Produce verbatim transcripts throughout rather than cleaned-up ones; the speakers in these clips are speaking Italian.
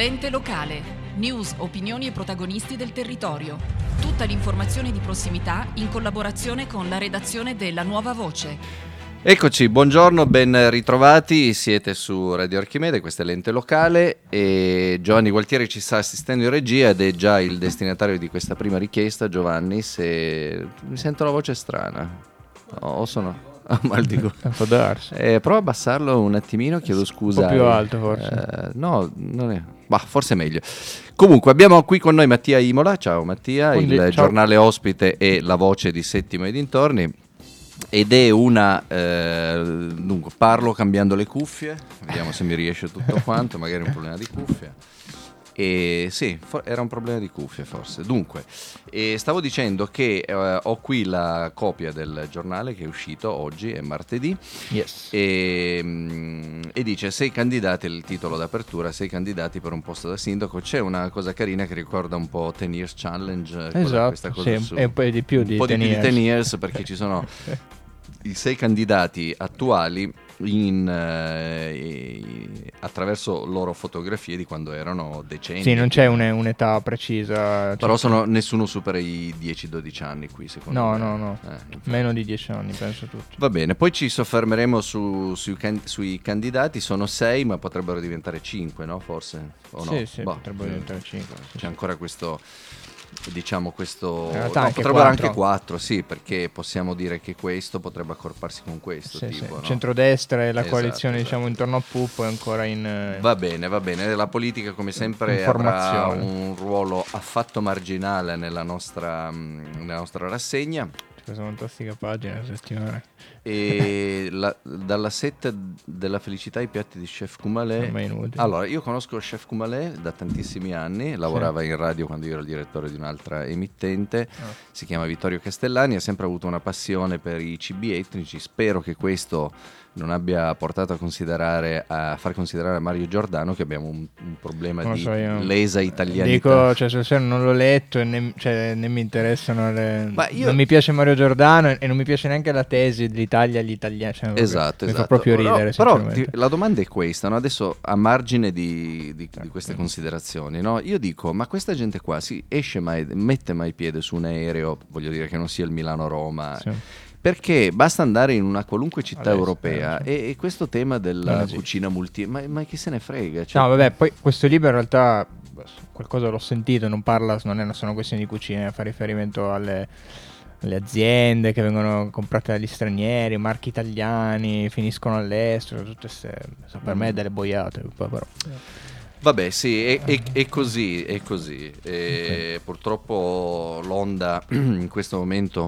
L'ente locale. News, opinioni e protagonisti del territorio. Tutta l'informazione di prossimità in collaborazione con la redazione della Nuova Voce. Eccoci, buongiorno, ben ritrovati, siete su Radio Archimede, questa è l'ente locale e Giovanni Gualtieri ci sta assistendo in regia ed è già il destinatario di questa prima richiesta. Giovanni, se mi sento la voce strana o sono... Oh, mal di gola. Può darsi. Eh, prova a abbassarlo un attimino, chiedo scusa. Un po' più alto forse. Eh, no, non è... Bah, forse è meglio. Comunque abbiamo qui con noi Mattia Imola. Ciao Mattia, Quindi, il ciao. giornale ospite e la voce di Settimo e dintorni. Ed è una... Eh, dunque, parlo cambiando le cuffie. Vediamo se mi riesce tutto quanto. Magari un problema di cuffia. E sì, for- era un problema di cuffie forse. Dunque, eh, stavo dicendo che eh, ho qui la copia del giornale che è uscito oggi, è martedì, Yes. e, mm, e dice sei candidati, il titolo d'apertura, sei candidati per un posto da sindaco. C'è una cosa carina che ricorda un po' Ten Years Challenge, quella- Esatto, questa cosa sì, su- e un po' di più un di po' Ten di più di Years. Ten Years, perché ci sono i sei candidati attuali in, eh, attraverso loro fotografie di quando erano decenni. Sì, non c'è un- un'età precisa. Però cioè- sono, nessuno supera i dieci dodici anni qui, secondo No, me. no, no. Eh, infatti. Meno di dieci anni, penso tutti. Va bene, poi ci soffermeremo su- sui, can- sui candidati. Sono sei, ma potrebbero diventare cinque, no? Forse? O no? Sì, sì, Boh, potrebbero eh, diventare cinque. C'è ancora questo... Diciamo questo, In realtà no, anche potrebbero quattro. anche quattro, sì, perché possiamo dire che questo potrebbe accorparsi con questo Sì, sì. tipo, no? Centrodestra e la Esatto, coalizione esatto. diciamo intorno a Puppo è ancora in... eh, Va bene, va bene. La politica, come sempre, In avrà formazione. un ruolo affatto marginale nella nostra, mh, nella nostra rassegna. Questa fantastica pagina la settimana. E la- dalla set della felicità ai piatti di Chef Kumalè. Ormai inutile. Allora, io conosco Chef Kumalè da tantissimi anni, lavorava in radio quando io ero il direttore di un'altra emittente, Ah. si chiama Vittorio Castellani, ha sempre avuto una passione per i cibi etnici. Spero che questo non abbia portato a considerare a far considerare a Mario Giordano che abbiamo un, un problema Non lo di so, io- lesa italianità. Dico, cioè, sul serio non l'ho letto e ne, cioè, né mi interessano le... Ma io- Non mi piace Mario Giordano e, e non mi piace neanche la tesi dell'Italia agli italiani. Cioè, proprio- Esatto, mi esatto. fa proprio Però- ridere, Però, sinceramente. ti- la domanda è questa, no? Adesso a margine di, di- di queste considerazioni, no? Io dico, ma questa gente qua si esce mai, mette mai piede su un aereo, voglio dire che non sia il Milano-Roma, Sì. perché basta andare in una qualunque città All'estero, europea sì. e, e questo tema della Non esiste. cucina multi... Ma, ma chi se ne frega? Cioè, No, vabbè, poi questo libro in realtà qualcosa l'ho sentito, non parla, non è una sola questione di cucina, fa riferimento alle, alle aziende che vengono comprate dagli stranieri, marchi italiani, finiscono all'estero, tutte queste, so, per me è delle boiate, poi però. Vabbè, sì, è, è- è così, è così. E purtroppo l'onda in questo momento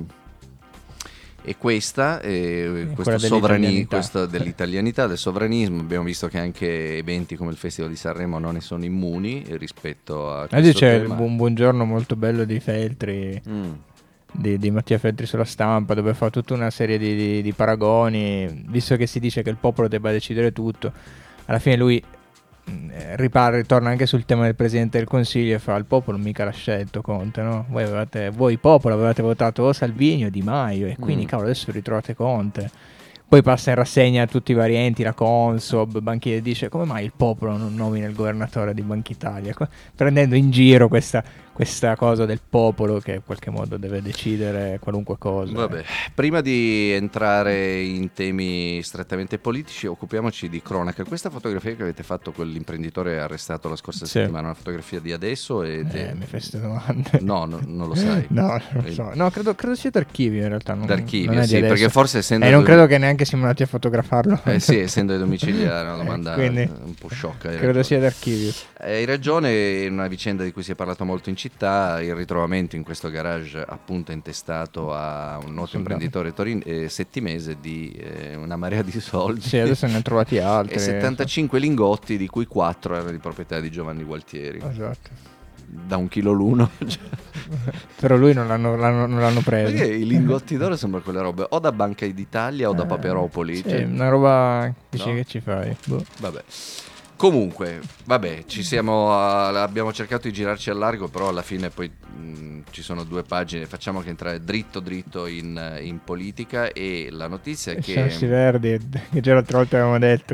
è questa, e È questo quella sovrani- dell'italianità. questo dell'italianità, del sovranismo. Abbiamo visto che anche eventi come il Festival di Sanremo non ne sono immuni rispetto a Oggi questo c'è il tema. buon buongiorno molto bello di Feltri, Mm. di, di Mattia Feltri sulla Stampa, dove fa tutta una serie di, di- di paragoni, visto che si dice che il popolo debba decidere tutto, alla fine lui mh, eh, ripara, ritorna anche sul tema del Presidente del Consiglio e fa: il popolo mica l'ha scelto Conte, no? Voi, avevate, voi popolo avevate votato o Salvini o Di Maio e quindi Mm. cavolo adesso ritrovate Conte. Poi passa in rassegna a tutti i vari enti, la Consob, Banchi, e dice: come mai il popolo non nomina il governatore di Banca Italia? Co- prendendo in giro questa, questa cosa del popolo che in qualche modo deve decidere qualunque cosa. Vabbè, prima di entrare in temi strettamente politici, occupiamoci di cronaca. Questa fotografia che avete fatto, quell'imprenditore arrestato la scorsa Sì. settimana, è una fotografia di adesso? Ed Eh, è- mi fai queste domande. No, no, non lo sai. No, non lo so. No, credo, credo sia d'archivio in realtà. Non, D'archivio, non è di sì, adesso. perché forse essendo... E non credo che neanche siamo andati a fotografarlo. Eh sì, essendo ai domiciliari, è una domanda Quindi un po' sciocca. hai credo ragione. sia d'archivio. Eh, Hai ragione, è una vicenda di cui si è parlato molto in città, il ritrovamento in questo garage appunto intestato a un noto Soldato. imprenditore torin- eh, settimese di eh, una marea di soldi. Sì, adesso ne hanno trovati altri. E settantacinque lingotti, di cui quattro erano di proprietà di Giovanni Gualtieri, Esatto. da un chilo l'uno. Cioè, Però lui non l'hanno, l'hanno- non l'hanno preso. perché i lingotti d'oro sembrano quelle robe o da Banca d'Italia o da Eh, Paperopoli. Sì, cioè, una roba. Dici No? che ci fai? Boh. Vabbè. Comunque, vabbè, ci siamo, uh, abbiamo cercato di girarci al largo, però alla fine poi mh, ci sono due pagine, facciamo che entrare dritto dritto in, in politica, e la notizia è Sassi che... Verdi, che già l'altra volta avevamo detto.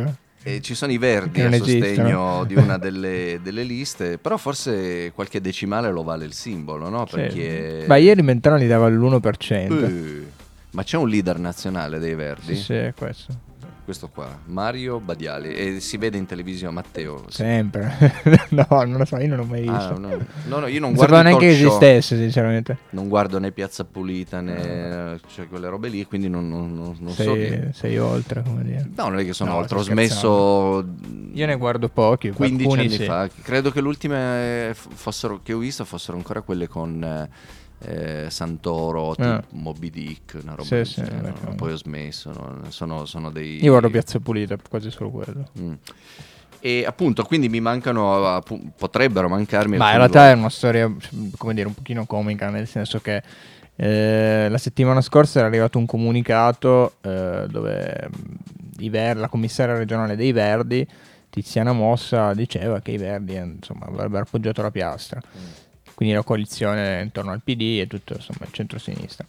E ci sono i Verdi Che non a esistono. sostegno di una delle, delle liste, però forse qualche decimale lo vale il simbolo, no? Sì. Perché... Ma ieri Mentana gli dava l'uno per cento. Eh, ma c'è un leader nazionale dei Verdi? Sì, sì, è questo. Questo qua, Mario Badiali, e si vede in televisione, Matteo. sì. Sempre. No, non lo so, io non l'ho mai visto. Ah, no, no, no, io non non guardo sapevo i neanche talk che show. esistesse, sinceramente. Non guardo né Piazza Pulita né cioè, quelle robe lì, quindi non, non- non- non so sei, che... sei oltre, come dire. No, non è che sono No, oltre, ho sto smesso Io ne guardo pochi. quindici alcuni anni sì. fa. Credo che le ultime eh, f- fossero, che ho visto fossero ancora quelle con eh, eh, Santoro, Ah. tipo Moby Dick, una roba Sì, del sì, genere, vabbè, no? Poi ho smesso, no? sono, sono dei... Io guardo Piazza Pulita, quasi solo quello. Mm. E appunto, quindi mi mancano, appu- potrebbero mancarmi... Ma in alcuni realtà è luoghi. una storia, come dire, un pochino comica, nel senso che eh, la settimana scorsa era arrivato un comunicato eh, dove mh, i Ver- la commissaria regionale dei Verdi, Tiziana Mossa, diceva che i Verdi eh, insomma, avrebbero appoggiato la piastra. Quindi la coalizione intorno al P D e tutto insomma il centro-sinistra.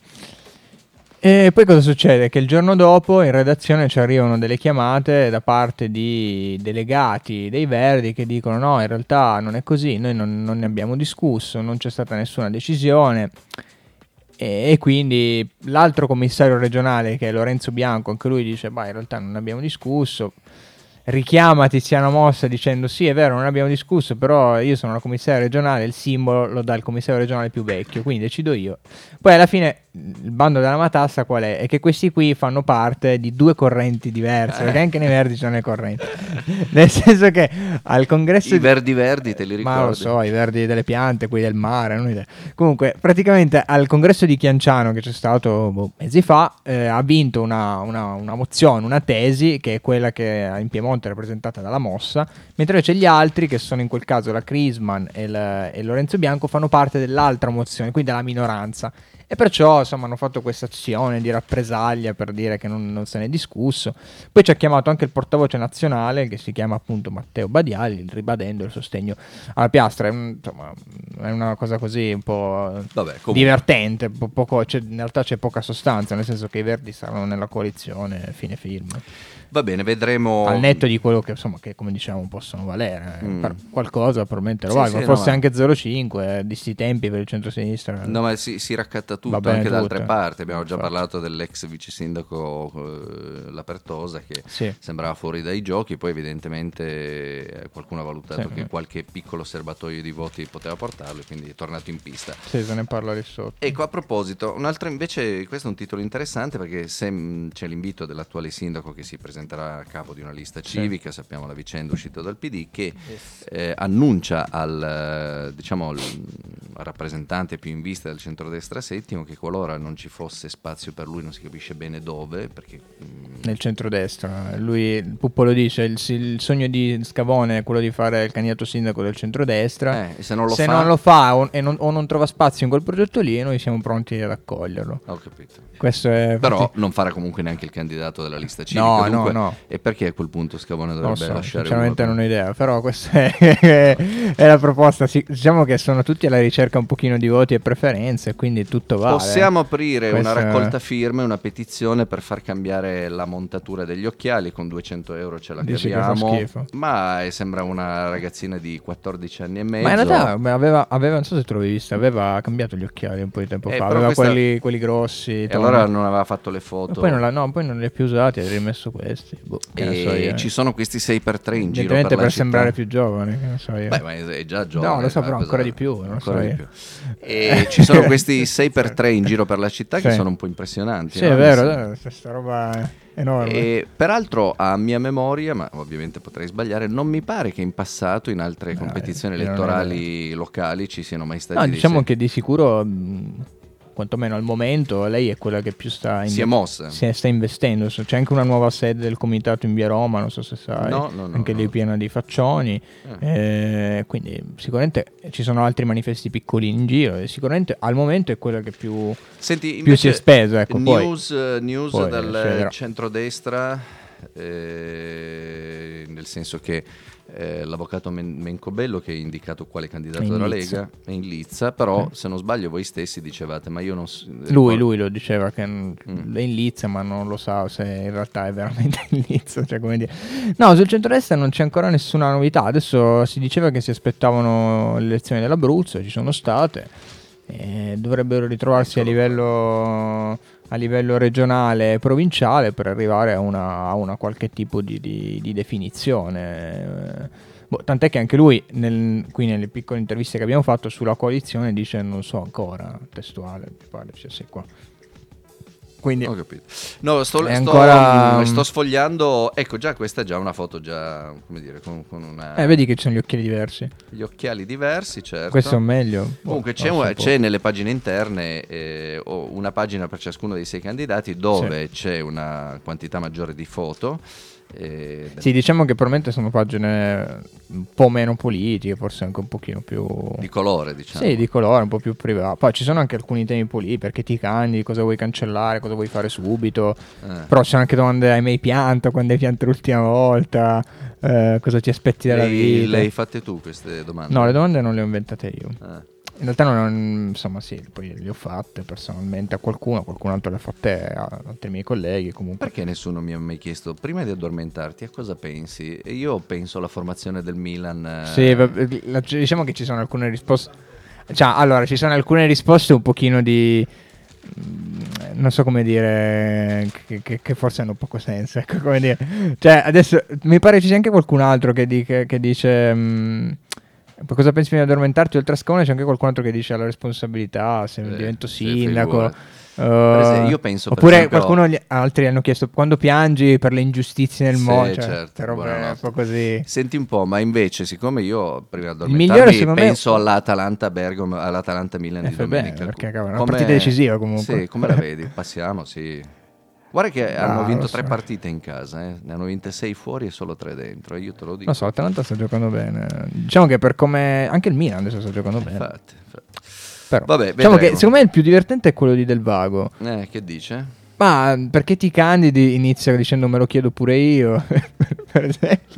E poi cosa succede? Che il giorno dopo in redazione ci arrivano delle chiamate da parte di delegati dei Verdi che dicono no, in realtà non è così, noi non, non ne abbiamo discusso, non c'è stata nessuna decisione. E, e quindi l'altro commissario regionale, che è Lorenzo Bianco, anche lui dice bah, in realtà non ne abbiamo discusso. Richiama Tiziana Mossa dicendo sì, è vero, non abbiamo discusso, però io sono la commissaria regionale, il simbolo lo dà il commissario regionale più vecchio, quindi decido io. Poi alla fine il bando della matassa qual è? È che questi qui fanno parte di due correnti diverse, perché anche nei Verdi ci sono le correnti. Nel senso che al congresso I di- Verdi Verdi, te li ricordi? ma lo so, i Verdi delle piante, quelli del mare, non ho idea. Comunque, praticamente al congresso di Chianciano che c'è stato boh, mesi fa, eh, ha vinto una, una- una mozione, una tesi, che è quella che in Piemonte è rappresentata dalla Mossa, mentre invece gli altri, che sono in quel caso la Crisman e, il- e Lorenzo Bianco, fanno parte dell'altra mozione, quindi della minoranza. E perciò insomma hanno fatto questa azione di rappresaglia per dire che non, non se ne è discusso. Poi ci ha chiamato anche il portavoce nazionale, che si chiama appunto Matteo Badiali, ribadendo il sostegno alla piastra. È, un- insomma, è una cosa così un po' Vabbè, comunque. divertente, po- poco- c'è- in realtà c'è poca sostanza, nel senso che i Verdi saranno nella coalizione fine film. Va bene, vedremo... Al netto di quello che insomma che come diciamo possono valere, eh, Mm. per qualcosa probabilmente lo Sì, valgono, sì, forse no, ma- anche zero virgola cinque eh, di sti tempi per il centro-sinistra. No, ma si, si raccatta tutto Va bene anche da tutto. altre parti. Abbiamo già Infatti. parlato dell'ex vice sindaco eh, Lapertosa che Sì. sembrava fuori dai giochi, poi evidentemente eh, qualcuno ha valutato Sì. che qualche piccolo serbatoio di voti poteva portarlo e quindi è tornato in pista. Sì, se ne parla lì sotto. Ecco, a proposito, un altro invece, questo è un titolo interessante perché se mh, c'è l'invito dell'attuale sindaco che si presenterà a capo di una lista Sì. civica, sappiamo la vicenda uscita dal P D, che eh, annuncia al, eh, diciamo, al rappresentante più in vista del centrodestra Settimo che qualora non ci fosse spazio per lui, non si capisce bene dove, perché... mh, Nel centrodestra, lui, il Puppo lo dice, il, il sogno di Scavone è quello di fare il candidato sindaco del centrodestra. eh, se non lo Se fa... non lo fa o, e non, o non trova spazio in quel progetto lì, noi siamo pronti ad accoglierlo. Ho capito. Questo è Però infatti- non farà comunque neanche il candidato della lista civica. No, dunque, no, no. E perché a quel punto Scavone non dovrebbe lo so, lasciare sinceramente uno non con- ho idea, però questa è, è la proposta. Sì, diciamo che sono tutti alla ricerca un pochino di voti e preferenze, quindi tutto vale. Possiamo aprire Questo una è- raccolta firme, una petizione per far cambiare la montatura degli occhiali, con duecento euro ce la Dici che fa caviamo, schifo. ma eh, sembra una ragazzina di quattordici anni e mezzo. Ma in realtà beh, aveva, aveva, non so se te l'avevi vista, aveva cambiato gli occhiali un po' di tempo Eh, fa, però aveva questa- quelli, quelli grossi. E tondi. allora non aveva fatto le E foto. poi non, la- no, poi non li ha più usati, ha rimesso questi. Boh, che ne so E io. ci sono questi sei per tre in giro Evidentemente per, per, la città. sembrare più giovane, che ne so io. Beh, ma è è già giovane. No, lo so, ma però cosa- ancora di più, non lo ancora so di io. più. E ci sono questi sei per tre in giro per la città che Sì. sono un po' impressionanti. Sì, no? è vero, Sì. è questa roba è enorme. E peraltro a mia memoria, ma ovviamente potrei sbagliare, non mi pare che in passato in altre No, competizioni io non ho elettorali locali ci siano mai stati No, dei diciamo sei- che di sicuro, mh, quantomeno al momento, lei è quella che più sta, in- si è mossa. si è- sta investendo. So- C'è anche una nuova sede del comitato in via Roma, non so se sai, No, no, no, anche no. lì piena di faccioni. Eh, quindi sicuramente ci sono altri manifesti piccolini in giro e sicuramente al momento è quella che più, Senti, più invece, si è spesa. Ecco, poi, news, eh, news poi dal sceglierò. centrodestra, eh, nel senso che eh, l'avvocato Men- Mencobello che ha indicato quale candidato È in della Lizza. Lega, è in Lizza, però Eh. se non sbaglio voi stessi dicevate ma io non so, Lui, lui lo diceva che Mm. è in Lizza, ma non lo sa se in realtà è veramente in Lizza, cioè come dire. No, sul centrodestra non c'è ancora nessuna novità. Adesso si diceva che si aspettavano le elezioni dell'Abruzzo, ci sono state, e dovrebbero ritrovarsi a Eccolo livello a livello regionale e provinciale per arrivare a una, a una qualche tipo di, di, di definizione. Boh, tant'è che anche lui, nel, qui nelle piccole interviste che abbiamo fatto sulla coalizione, dice non so ancora, testuale, mi pare sia sì, qua. Quindi Ho capito. No, sto, è sto, ancora- mm, sto sfogliando. Ecco, già questa è già una foto, già come dire, con, con una, eh, vedi che ci sono gli occhiali diversi. gli occhiali diversi, certo. Questo è meglio. Comunque Boh, c'è, non so, un- un po'. c'è nelle pagine interne eh, o una pagina per ciascuno dei sei candidati dove c'è una quantità maggiore di foto. eh, Sì, diciamo che probabilmente sono pagine un po' meno politiche, forse anche un pochino più... di colore, diciamo. Sì, di colore, un po' più privato. Poi ci sono anche alcuni temi politici, perché ti candidi, cosa vuoi cancellare, cosa vuoi fare subito. Eh. Però ci sono anche domande, hai mai pianto, quando hai pianto l'ultima volta, eh, cosa ti aspetti dalla Lei, vita. le hai fatte tu queste domande? No, le domande non le ho inventate io. Eh. In realtà non, insomma sì, poi le ho fatte personalmente a qualcuno, qualcun altro le ha fatte a altri miei colleghi comunque. Perché nessuno mi ha mai chiesto, prima di addormentarti, a cosa pensi? E io penso alla formazione del Milan. eh, Sì, vabbè, la- diciamo che ci sono alcune risposte. Cioè, allora, ci sono alcune risposte un pochino di. mm, Non so come dire, che, che- che forse hanno poco senso. Ecco, come dire. Cioè, adesso mi pare ci sia anche qualcun altro che, di- che- che dice. mm, cosa pensi prima di addormentarti? Oltre a Scone c'è anche qualcun altro che dice la responsabilità, se Eh, divento sì, sindaco. figurati. Uh, esempio, io penso, per oppure esempio- qualcuno, gli- altri hanno chiesto quando piangi per le ingiustizie nel Sì, mondo, cioè, certo, queste robe buonanotte. un po' così. Senti un po', ma invece, siccome io prima di migliore, addormentarmi secondo me- penso all'Atalanta Bergamo, all'Atalanta Milan di Eh, fa bene, domenica. perché, cavolo, è una Come- partita decisiva comunque. Sì, come la vedi? Passiamo, sì. Guarda che hanno Ah, vinto lo tre so. partite in casa, eh. Ne hanno vinte sei fuori e solo tre dentro. Io te lo dico. Non so, l'Atalanta sta giocando bene. Diciamo che per come. Anche il Milan adesso sta giocando bene. Infatti, infatti. Però, Vabbè, diciamo vedremo. che secondo me il più divertente è quello di Del Vago. Eh, che dice? Ma perché ti candidi? Inizia dicendo me lo chiedo pure io. Per esempio.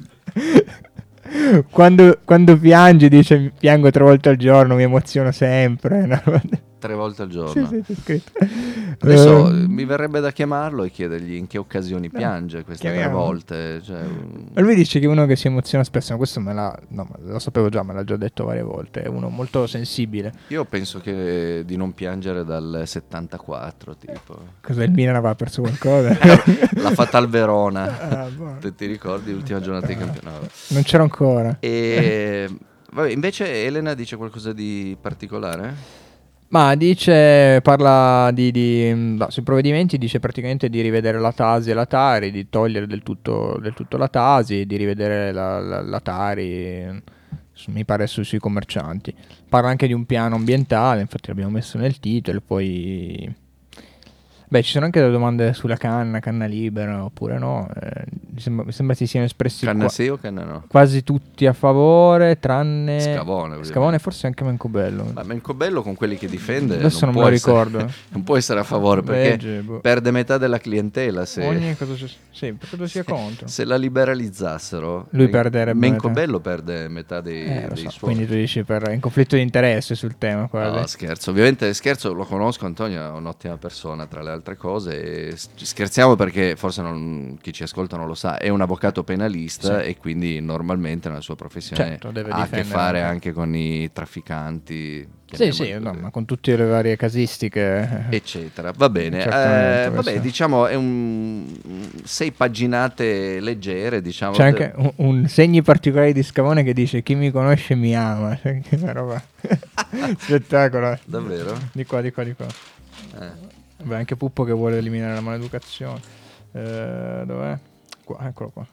Quando, quando piangi dice piango tre volte al giorno, mi emoziono sempre. Una roba de- Tre volte al giorno. Sì, sì, c'è scritto. Adesso Ehm, mi verrebbe da chiamarlo e chiedergli in che occasioni piange queste tre chiamiamo. volte. Cioè, mm, Ma lui dice che è uno che si emoziona spesso, ma questo me l'ha, no, ma lo sapevo già, me l'ha già detto varie volte, è uno molto sensibile. io penso che di non piangere dal settantaquattro, tipo. Cosa il Milan aveva perso qualcosa? L'ha fatta al Verona. Ah, boh. Te ti ricordi l'ultima giornata di campionato? Non c'ero ancora. E vabbè, invece Elena dice qualcosa di particolare? Ma dice, parla di, di no, sui provvedimenti, dice praticamente di rivedere la Tasi e la Tari, di togliere del tutto, del tutto la Tasi, di rivedere la, la, la Tari, su- mi pare su- sui commercianti. Parla anche di un piano ambientale, infatti l'abbiamo messo nel titolo, poi... Beh, ci sono anche delle domande sulla canna, canna libera oppure no. eh, mi, sembra, mi sembra si siano espressi Canna qua- sì o canna no? quasi tutti a favore, tranne... Scavone, ovviamente. Scavone forse anche Mencobello. Ma Mencobello con quelli che difende Adesso non me può lo essere- ricordo. non può essere a favore perché Legge, boh. perde metà della clientela se, Ogni cosa ci- sì, per credo sia contro. se la liberalizzassero. Lui Men- perderebbe Mencobello perde metà dei, Eh, lo dei so, suoi. quindi tu dici per in conflitto di interesse sul tema. quasi. No, scherzo, ovviamente scherzo, lo conosco, Antonio è un'ottima persona tra le altre cose, e s- scherziamo perché forse non- chi ci ascolta non lo sa, è un avvocato penalista Sì. e quindi normalmente nella sua professione Certo, deve ha a che difendere fare anche. anche con i trafficanti, Sì, sì, chiamiamoli no, così, ma con tutte le varie casistiche. eccetera. Va bene, Certamente, eh, vabbè, questo. diciamo è un sei paginate leggere, diciamo. C'è anche un, un segni particolari di Scavone che dice chi mi conosce mi ama. Cioè, che una roba. Spettacolo. Davvero? Di qua, di qua, di qua. Eh. Beh, anche Puppo che vuole eliminare la maleducazione. Eh, dov'è? Qua, eccolo qua.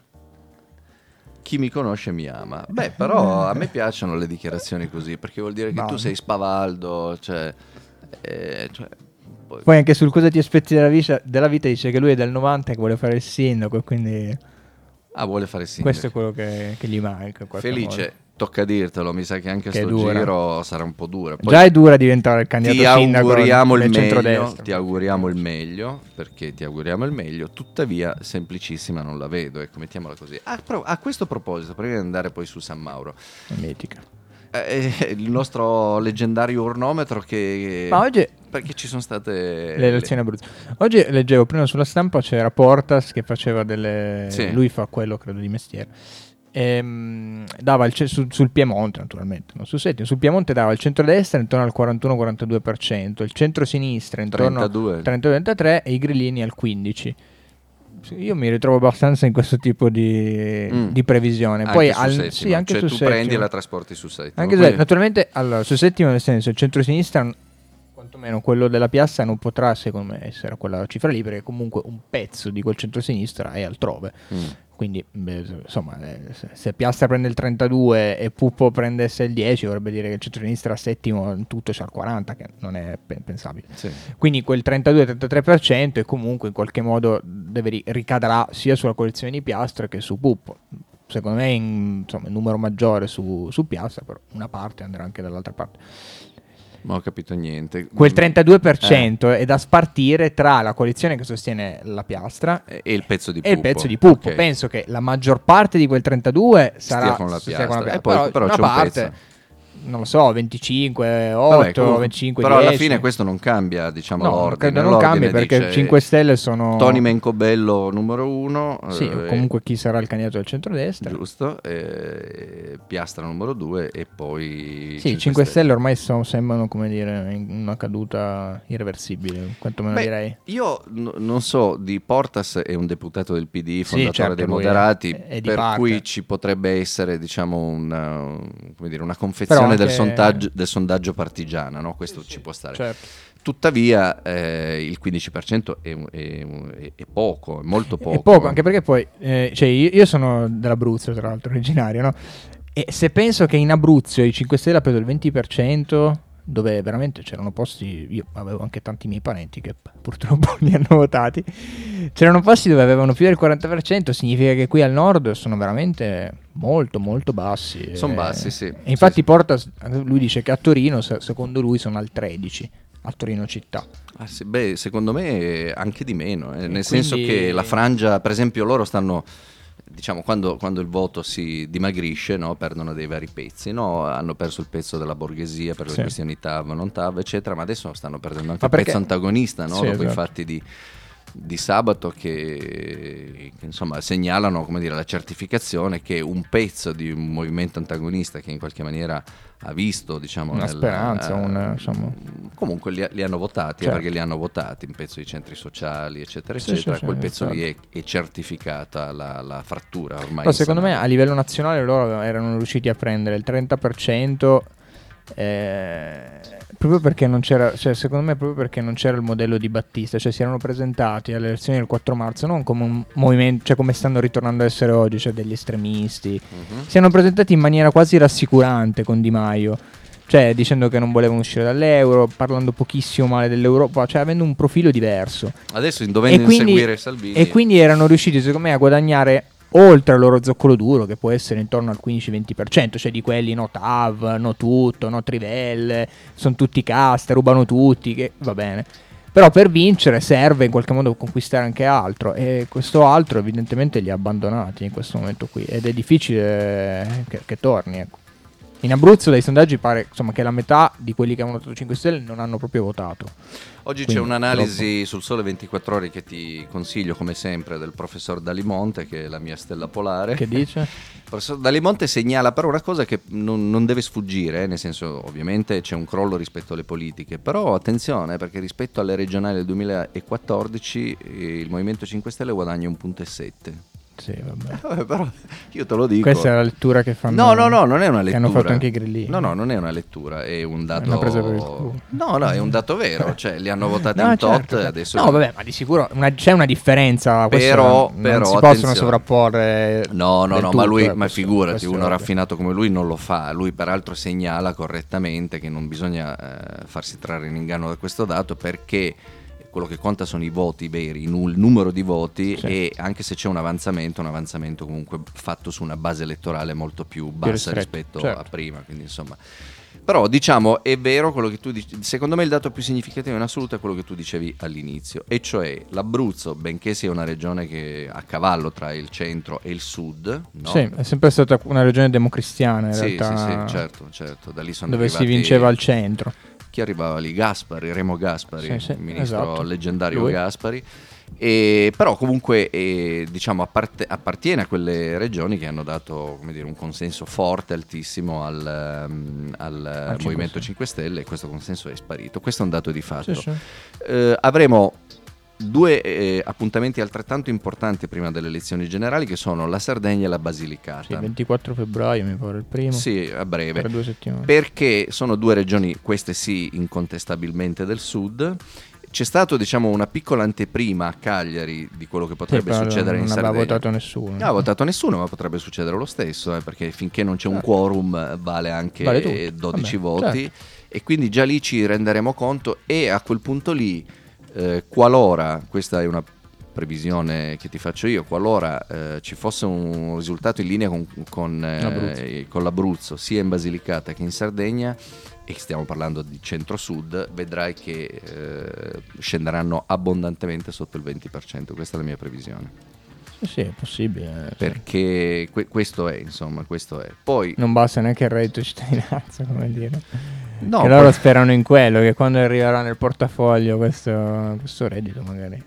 Chi mi conosce mi ama. Beh, però a me piacciono le dichiarazioni così, perché vuol dire che Ma- tu sei spavaldo, cioè, eh, cioè, poi- Poi anche sul cosa ti aspetti della vita, della vita dice che lui è del novanta e che vuole fare il sindaco, e quindi ah, vuole fare sindaco. questo è quello che, che gli manca. in qualche Felice, modo. tocca dirtelo, mi sa che anche che sto giro sarà un po' dura. Poi già è dura diventare il candidato sindaco del meglio, centrodestra. Ti auguriamo il meglio, perché ti auguriamo il meglio, tuttavia semplicissima non la vedo, ecco, mettiamola così. Ah, però, a questo proposito, prima di andare poi su San Mauro, mitica. Eh, il nostro leggendario urnometro che... Ma oggi... perché ci sono state le elezioni a Abruzzo. Oggi leggevo prima sulla stampa, c'era Portas che faceva delle... Sì. Lui fa quello, credo, di mestiere. Ehm, dava il ce- su- sul Piemonte, naturalmente, non sul Settimo, sul Piemonte dava il centrodestra intorno al quarantuno quarantadue per cento, il centro-sinistra intorno trentadue. al trentadue trentatré e i grillini al quindici. Io mi ritrovo abbastanza in questo tipo di, mm. di previsione. Anche Poi su al, Settimo, sì, anche cioè su tu Settimo. prendi e la trasporti su Settimo. Anche Quindi... se, naturalmente, allora, su Settimo, nel senso, il centro-sinistra, quantomeno quello della piazza, non potrà, secondo me, essere quella cifra lì, perché comunque un pezzo di quel centro-sinistra è altrove. Mm. Quindi, beh, insomma, eh, se Piastra prende il trentadue e Puppo prendesse il dieci, vorrebbe dire che il centro-sinistra a Settimo in tutto c'ha il quaranta, che non è pensabile. Sì. Quindi quel trentadue trentatré per cento e comunque in qualche modo deve ri- ricadrà sia sulla coalizione di Piastra che su Puppo. Secondo me in, insomma, in numero maggiore su, su Piastra, però una parte andrà anche dall'altra parte. Non ho capito niente. Quel trentadue per cento eh. è da spartire tra la coalizione che sostiene la Piastra e il pezzo di Puppo. E il pezzo di Puppo. Okay. Penso che la maggior parte di quel trentadue sarà stia con la Piastra. Con la Piastra. E poi, però, però una c'è parte, un pezzo. Non lo so, venticinque, otto, Vabbè, comunque, venticinque, però dieci. alla fine questo non cambia, diciamo, no, l'ordine. credo non l'ordine cambia perché dice cinque Stelle sono Toni Mencobello numero uno. Sì, eh, comunque chi sarà il candidato del centrodestra. Giusto, eh, Piastra numero due e poi Sì, cinque Stelle, Stelle ormai sono, sembrano, come dire, in una caduta irreversibile, quantomeno Beh, direi. Io n- non so, di Portas è un deputato del P D, fondatore sì, certo, dei Moderati, è, è per parte. cui ci potrebbe essere, diciamo, una, come dire, una confezione anche... del sondaggio del sondaggio partigiana, no? Questo sì, ci può stare. Certo. Tuttavia eh, il quindici per cento è, è, è poco, è molto poco. È poco, anche perché poi, eh, cioè io, io sono dell'Abruzzo, tra l'altro, originario, no? E se penso che in Abruzzo i cinque Stelle ha preso il venti per cento, dove veramente c'erano posti, io avevo anche tanti miei parenti che purtroppo mi hanno votati, c'erano posti dove avevano più del quaranta per cento, significa che qui al nord sono veramente molto molto bassi. Sono e, bassi, sì. E infatti sì, Porta, lui dice che a Torino, secondo lui, sono al tredici, a Torino città. Ah, sì, beh, secondo me anche di meno, eh, nel quindi... senso che la frangia, per esempio, loro stanno... diciamo quando, quando il voto si dimagrisce, no, perdono dei vari pezzi, no? Hanno perso il pezzo della borghesia per le sì. questioni T A V, non T A V, eccetera, ma adesso stanno perdendo anche ma il perché... pezzo antagonista, no? Sì, dopo esatto. i fatti di, di sabato che, che insomma segnalano, come dire, la certificazione che un pezzo di un movimento antagonista che in qualche maniera ha visto, diciamo, una nel, speranza, eh, una, insomma. Comunque li, li hanno votati, certo. perché li hanno votati, un pezzo di centri sociali, eccetera, sì, eccetera. Sì, quel sì, pezzo certo. lì è, è certificata la, la frattura ormai. Però secondo me a livello nazionale loro erano riusciti a prendere il trenta per cento. Eh, proprio perché non c'era, cioè secondo me proprio perché non c'era il modello di Battista, cioè si erano presentati alle elezioni del quattro marzo non come un movimento, cioè come stanno ritornando ad essere oggi, cioè degli estremisti, uh-huh. si erano presentati in maniera quasi rassicurante con Di Maio, cioè dicendo che non volevano uscire dall'euro, parlando pochissimo male dell'Europa, cioè avendo un profilo diverso. Adesso dovendo e quindi, inseguire Salvini e quindi erano riusciti secondo me a guadagnare oltre al loro zoccolo duro, che può essere intorno al quindici venti per cento, cioè di quelli no T A V, no tutto, no trivelle, sono tutti caste, rubano tutti, che va bene. Però per vincere serve in qualche modo conquistare anche altro, e questo altro evidentemente li ha abbandonati in questo momento qui, ed è difficile che, che torni, ecco. In Abruzzo dai sondaggi pare, insomma, che la metà di quelli che hanno votato cinque Stelle non hanno proprio votato. Oggi Quindi, c'è un'analisi troppo. sul Sole ventiquattro Ore che ti consiglio come sempre, del professor Dalimonte, che è la mia stella polare. Che dice? Il professor Dalimonte segnala però una cosa che non, non deve sfuggire, eh, nel senso, ovviamente c'è un crollo rispetto alle politiche, però attenzione, perché rispetto alle regionali del duemilaquattordici eh, il Movimento cinque Stelle guadagna un punto e sette. Sì, vabbè. vabbè. Però io te lo dico. Questa è la lettura che fanno. No, no, no, non è una lettura. Che hanno fatto anche i grillini. No, no, non è una lettura, è un dato. È presa per il culo. No, no, è un dato vero. Cioè, li hanno votati no, in certo. tot. Adesso. No, vabbè, ma di sicuro una, c'è una differenza. Però, non però, si attenzione. possono sovrapporre. No, no, no, tutto, ma lui, eh, ma questo, figurati, questo uno è raffinato come lui non lo fa. Lui, peraltro, segnala correttamente che non bisogna eh, farsi trarre in inganno da questo dato, perché quello che conta sono i voti veri, il numero di voti, sì. e anche se c'è un avanzamento, un avanzamento comunque fatto su una base elettorale molto più bassa più rispetto certo. a prima, quindi insomma. Però diciamo è vero quello che tu dici, secondo me il dato più significativo in assoluto è quello che tu dicevi all'inizio, e cioè l'Abruzzo, benché sia una regione che a cavallo tra il centro e il sud, no? Sì, è sempre stata una regione democristiana in sì, realtà, sì, sì, certo, certo, da lì sono dove arrivati, si vinceva al centro. Chi arrivava lì? Gaspari, Remo Gaspari, Sì, sì, il ministro esatto. leggendario Lui. Gaspari. E, però comunque eh, diciamo apparte- appartiene a quelle regioni che hanno dato, come dire, un consenso forte, altissimo al, um, al Al Movimento cinque cinque Stelle, e questo consenso è sparito. Questo è un dato di fatto. Sì, sì. Eh, avremo due eh, appuntamenti altrettanto importanti prima delle elezioni generali, che sono la Sardegna e la Basilicata. Sì, ventiquattro febbraio mi pare il primo. Sì, a breve. Per due settimane. Perché sono due regioni, queste sì, incontestabilmente del sud. C'è stato, diciamo, una piccola anteprima a Cagliari di quello che potrebbe sì, succedere in non Sardegna. Non aveva votato nessuno. Non aveva votato nessuno, ma potrebbe succedere lo stesso, eh, perché finché non c'è un quorum vale anche vale dodici Vabbè, voti, certo. E quindi già lì ci renderemo conto, e a quel punto lì, eh, qualora, questa è una previsione che ti faccio io, qualora eh, ci fosse un risultato in linea con, con, eh, L'Abruzzo. con l'Abruzzo, sia in Basilicata che in Sardegna, e stiamo parlando di centro-sud, vedrai che eh, scenderanno abbondantemente sotto il venti per cento. Questa è la mia previsione. Sì, sì, è possibile. Sì. Perché que- questo è, insomma, questo è. Poi non basta neanche il reddito di cittadinanza, come dire. no, che poi... loro sperano in quello, che quando arriverà nel portafoglio questo, questo reddito magari.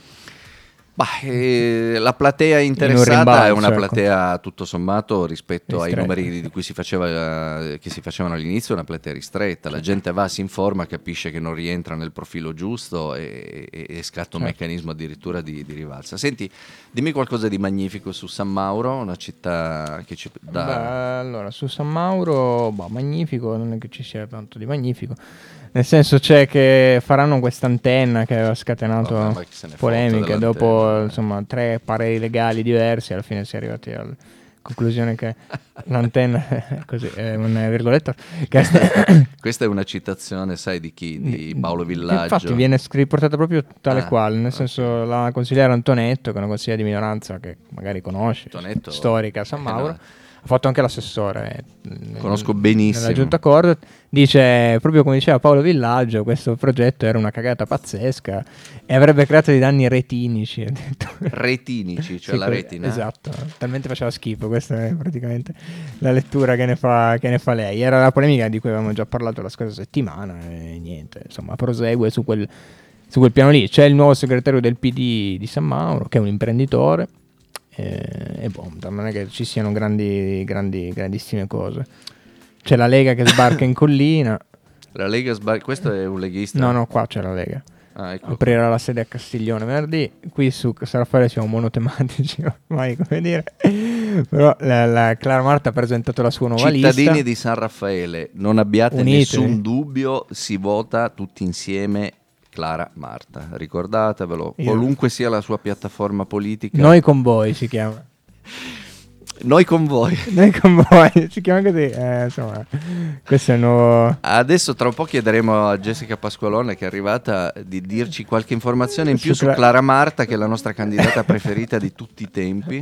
Bah, eh, la platea interessata rimbalzo, è una ecco. platea tutto sommato rispetto ai Ristretta, numeri sì. di cui si faceva, eh, che si facevano all'inizio, una platea ristretta. La gente va, si informa, capisce che non rientra nel profilo giusto, e, e, e scatta un Certo. meccanismo addirittura di, di rivalsa. Senti, dimmi qualcosa di magnifico su San Mauro, una città che ci dà... Beh, allora, su San Mauro, boh, magnifico, non è che ci sia tanto di magnifico. Nel senso c'è che faranno questa antenna che aveva scatenato Vabbè, ma chi se ne fotte polemiche, dell'antenna? dopo insomma tre pareri legali diversi, alla fine si è arrivati alla conclusione che l'antenna è così, è una virgoletta. Questa, questa è una citazione, sai di chi? Di Paolo Villaggio. Infatti viene riportata proprio tale Ah, quale, nel ok. senso la consigliera Antonetto, che è una consigliera di minoranza che magari conosce, Antonetto, storica a San eh, Mauro, no. ha fatto anche l'assessore eh, Conosco benissimo. nella giunta Cordo, dice proprio come diceva Paolo Villaggio, questo progetto era una cagata pazzesca e avrebbe creato dei danni retinici. ha detto. Retinici, cioè Sì, la que- retina. esatto, talmente faceva schifo, questa è praticamente la lettura che ne fa, che ne fa lei. Era la polemica di cui avevamo già parlato la scorsa settimana e niente, insomma prosegue su quel, su quel piano lì. C'è il nuovo segretario del P D di San Mauro, che è un imprenditore, e, e boh, non è che ci siano grandi, grandi, grandissime cose. C'è la Lega che sbarca in collina. La Lega sbar- questo è un leghista? No, no, qua c'è la Lega. Ah, ecco. Aprirà la sede a Castiglione venerdì. Qui su San Raffaele siamo monotematici, ormai, come dire. Però la, la Clara Marta ha presentato la sua nuova Cittadini lista. di San Raffaele, non abbiate Unitevi. nessun dubbio, si vota tutti insieme Clara Marta, ricordatevelo, Io- qualunque sia la sua piattaforma politica. Noi con voi si chiama. Noi con voi. Noi con voi si chiama così. Eh, insomma, questo è il nuovo. Adesso tra un po' chiederemo a Jessica Pasqualone, che è arrivata, di dirci qualche informazione in più Su su Cla- Clara Marta, che è la nostra candidata preferita di tutti i tempi,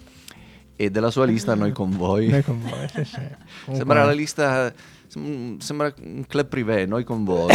e della sua lista Noi con voi. Noi con voi. Sì, sì. Comunque- Sembra la lista, sem- sembra un club privé, Noi con voi.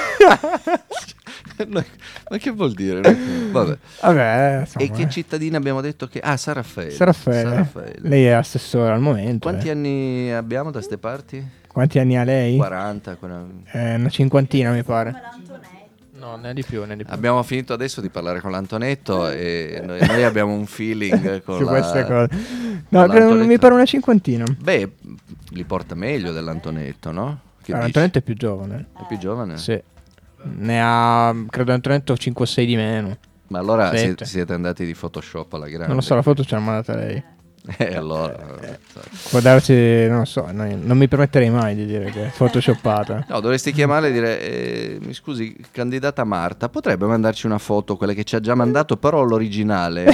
Noi- ma che vuol dire? Noi con- Vabbè. Vabbè, insomma, E che cittadina abbiamo detto che... Ah, San Raffaele. San Raffaele. San Raffaele. Lei è assessore al momento. Quanti eh. anni abbiamo da ste parti? Quanti anni ha lei? quaranta. quaranta. Eh, una cinquantina mi pare. No, ne è di più, ne è di più. Abbiamo finito adesso di parlare con l'Antonetto e noi, noi abbiamo un feeling con Su la... queste cose. con No, credo- l'Antonetto. mi pare una cinquantina. Beh, li porta meglio dell'Antonetto, no? Che Ah, dici? Antonetto è più giovane. È più giovane? Sì. Ne ha, credo Antonetto cinque o sei di meno. Ma allora Sette. siete, siete andati di Photoshop alla grande. Non lo so, la foto ce l'ha mandata lei. E allora... Può darsi, non lo so, no, non mi permetterei mai di dire che è photoshoppata. No, dovresti chiamarla e dire, eh, mi scusi, candidata Marta, potrebbe mandarci una foto, quella che ci ha già mandato, però l'originale.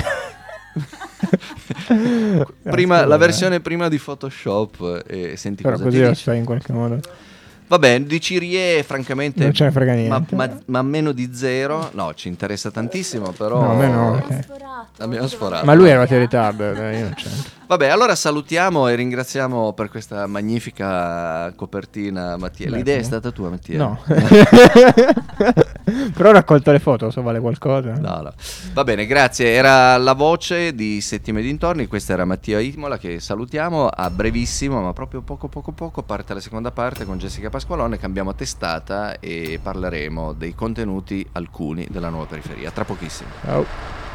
prima, Scusa, la eh. versione prima di Photoshop, e senti Però cosa così ti lo dice. sai in qualche modo. Vabbè, di Cirie francamente non ce ne frega ma, niente. ma, ma meno di zero, no, ci interessa tantissimo, però No, a me no, eh, ok. abbiamo sforato. Ma lui è arrivato in ritardo, dai, io non c'entro. Vabbè, allora salutiamo e ringraziamo per questa magnifica copertina Mattia. Beh, L'idea è no. stata tua, Mattia? No. Però ho raccolto le foto, so vale qualcosa. No, no. Va bene, grazie. Era la voce di Settimo e dintorni. Questa era Mattia Imola, che salutiamo. A brevissimo, ma proprio poco poco poco, parte la seconda parte con Jessica Pasqualone. Cambiamo testata e parleremo dei contenuti, alcuni, della nuova periferia. Tra pochissimo. Ciao.